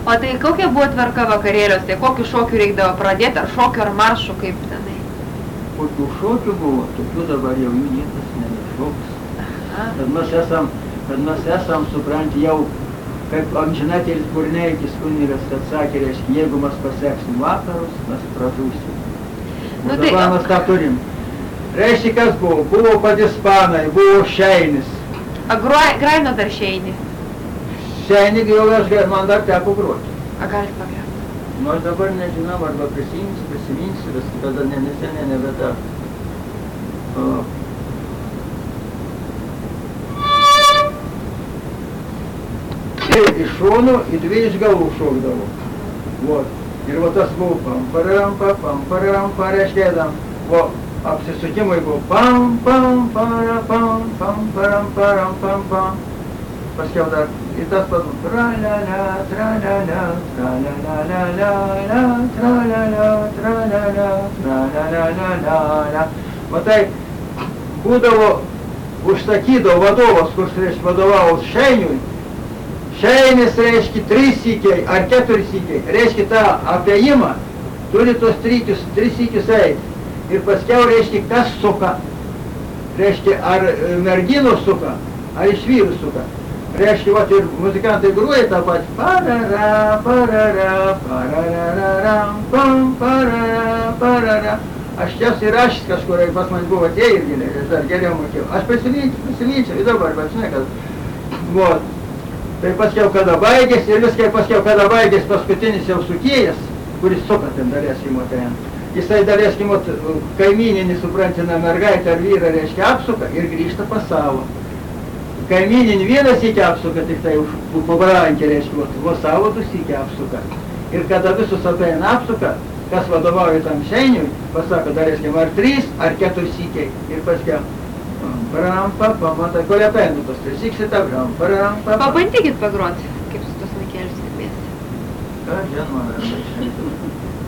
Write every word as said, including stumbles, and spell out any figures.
O tai kokia buvo tvarka vakarėlios, tai kokiu šokiu reikdavo pradėti, ar šokiu, ar maršu, kaip tenai? Kokių šokių buvo, tokių dabar jau jų niekas nebešoks. Kad mes esam, kad mes esam, supranti, jau, kaip amžinatėlis Burneikis kunigas, kad sakė, reiškia, jeigu mes pasieksim vakarus, mes pražūsim. O Nu, dabar tai- mes tą turim. Reiškia, kas buvo? Buvo padispanai, buvo šeinis. A groj- graino dar šeini? Šeinį jau aš, man dar teko groti. A galit pagroti? Nu, aš dabar nežinau, arba prisiminsiu, prisiminsiu, vis kada ne, neseniai nebeta. O. Ir iš šonų į dvi iš galvų šokdavo. Vot. Ir va tas buvo pam, parampa, pam, parampa, reiškėdam. O apsisukimai buvo pam, pam, para, pam, pam, param, param, pam, pam. Paskiau dar ir tas pat buvo tra-la-la, tra-la-la, tra-la-la-la-la-la, tra-la-la, tra-la-la, tra-la-la-la-la-la. Va tai būdavo, užsakydavo vadovas, kuris, reiškia, vadovavo šeiniui. Šeinis, reiškia, trys sykiai ar keturi sykiai. Reiškia, tą apėjimą turi tos trykius, tris sykius eiti. Ir paskiau, reiškia, kas suka. Reiškia, ar merginos suka, ar iš vyrų suka. Reiškia, vat ir muzikantai gruoja tą patį. Parara, parara, parararam, pam, parara, parara. Aš ties įrašęs kažkur, pas man buvo tie irgi, aš dar geriau mokėjau. Aš prisiminčiau, prisiminčiau, ir dabar, bet žinai, kad... Vot. Tai paskiau, kada baigėsi, ir viskai paskiau, kada baigėsi paskutinis jau sukėjas, kuris suka ten daleeskimo ten. Jisai daleeskimo kaimyninį, suprantina, mergaitę ar vyrą, reiškia, apsuka ir grįžta pas savo. Kaimyninį vienas iki apsuka, tik tai pabrankė, reiškia, o savo du iki apsuka. Ir kada visus apeina apsuka, kas vadovauja tam šeiniui, pasako, daleeskim, ar trys, ar keturi sykiai. Ir paskiau. Param, papa, matai, kol apeinu tos tris syks įtabram, param, papa. Pabandykit pagroti, kaip su tos laikėlis skambės. Ką, žin, man, ar